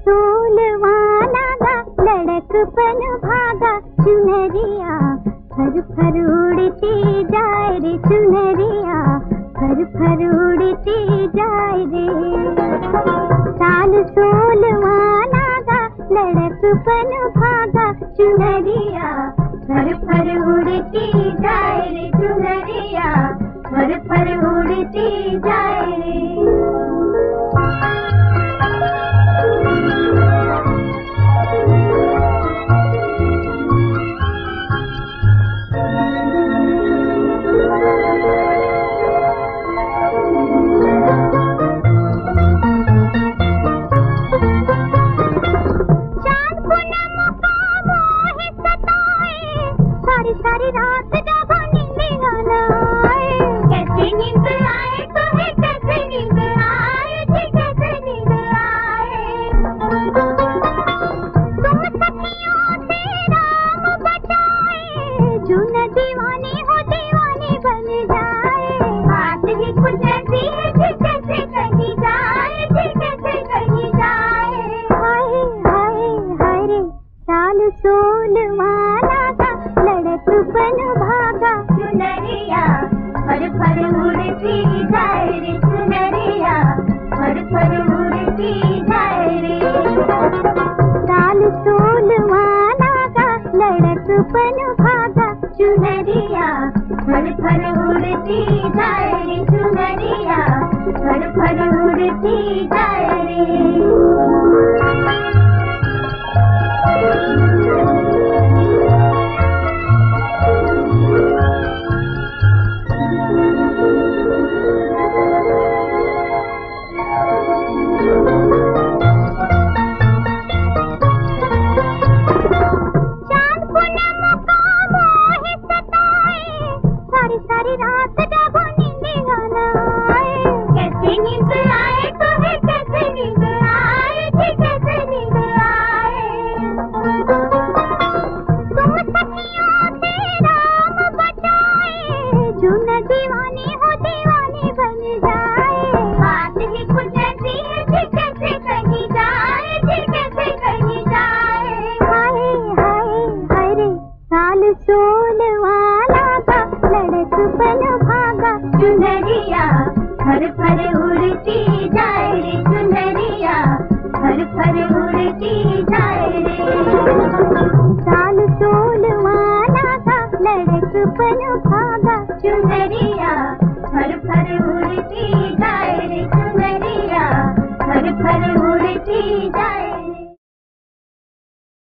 सोलवाना गा लड़कपन भागा चुनरिया फर फर उड़ती जाए रे चुनरिया फर फर उड़ती जाए रे। साल सोलवाना गा लड़कपन भागा चुनरिया फर फर उड़ती जाए रे चुनरिया फर फर उड़ती जाए रे। सारी रात जब नींद ना आए कैसे नींद आए तुम्हें कैसे नींद आए जी कैसे नींद आए। तुम सखियों से राम बचाए जो न दीवानी हो दीवानी बन जाए। बात ही कुछ ऐसी है जी कैसे कही जाए जी कैसे कही जाए। हाय हाय हाय रे साल सोलवाना लड़कपन भागा चुनरिया फर फर उड़ती जाए रे चुनरिया फर फर उड़ती जाए रे। साल सोलवाना का लड़कपन भागा चुनरिया फर फर उड़ती जाए रे चुनरिया फर फर उड़ती जाए रे। सारी रात जब नींद ना आए कैसे नींद आए तुम्हें कैसे नींद आए जी कैसे नींद आए। तुम सखियों से राम बचाए जो न दीवानी हो दीवानी बन जाए। बात ही कुछ ऐसी है जी कैसे कही जाए जी कैसे कही जाए। हाय हाय हाय रे साल सोलवाना लड़कपन भागा चुनरिया फर फर उड़ती जाए रे चुनरिया फर फर उड़ती जाए रे। साल सोलवाना का लड़कपन भागा